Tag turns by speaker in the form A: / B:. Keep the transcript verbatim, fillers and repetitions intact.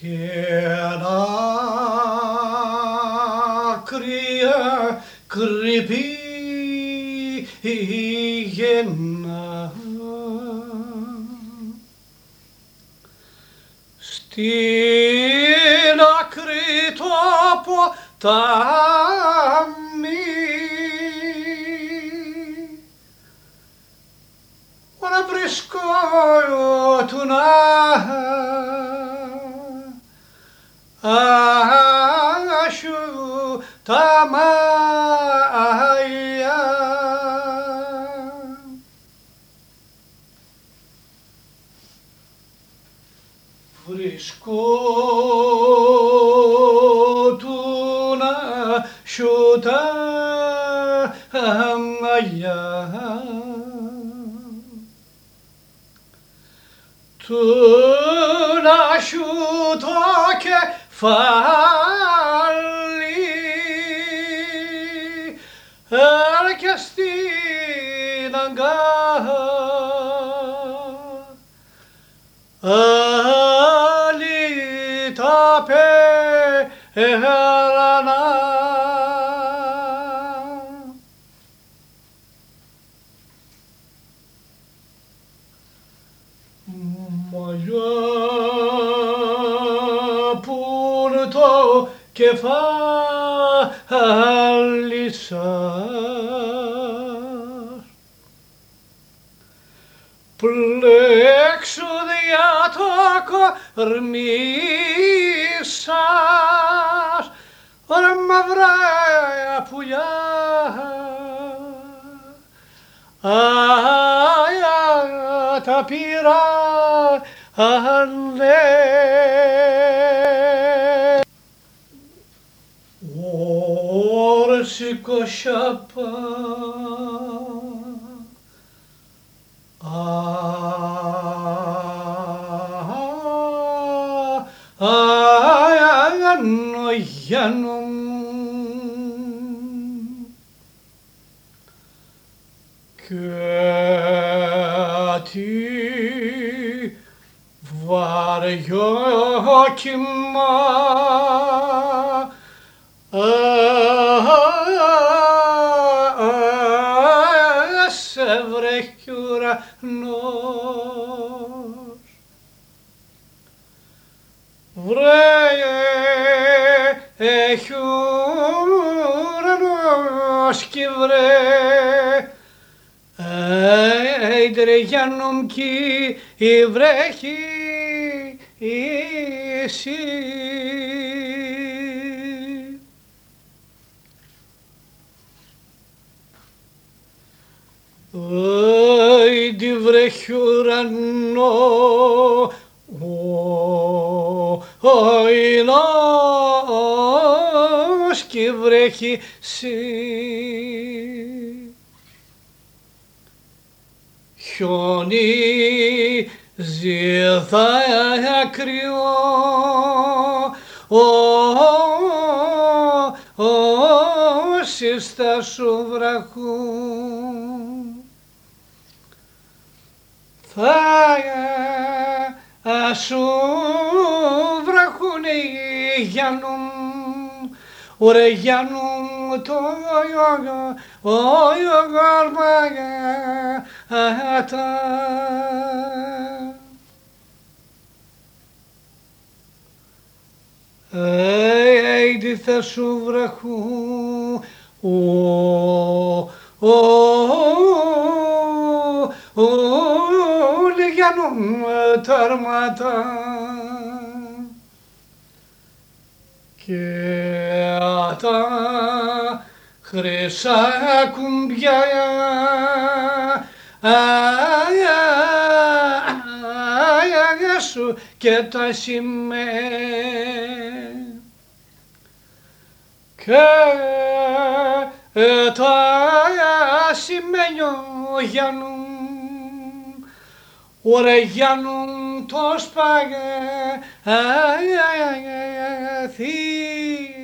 A: ένα κρύα κρυπήγαινα στην άκρη το ποτάμι να βρισκόταν άσου τα μαλλιά. Βρισκόταν άσου τα μαλλιά του να σου το κεφάλι έρχε στην αγκάλι τα πέρανα. Μαλλιά πουν το κεφάλι σας, πλέξου δια το κορμί σας, ρε μαυρά πουλιά, τα πήρα ανέ. Όρσικο σαπά Άγιανο Γιάννο κάτι βαριό κύμα σε βρέχει ουρανός. Βρέχει ουρανός κι βρέχει έντρε Γιάννομ κι βρέχει εσύ. Άιντι βρέχει ουρανό, ο ήλιος κι βρέχει εσύ. Χιονίζει δάκρυο, όσοι στα σου βραχούν. Θα σου βραχούν οι Γιάννου, ωρε Γιάννου το γαρμαγάτα. Έιντι θα σου βραχούν όλοι Γιάννου τα αρμάτα και τα χρυσά κουμπιά σου και τα σημαία και τα σημαίνιο Γιάννου, ωρε Γιάννου το σπαγέθι.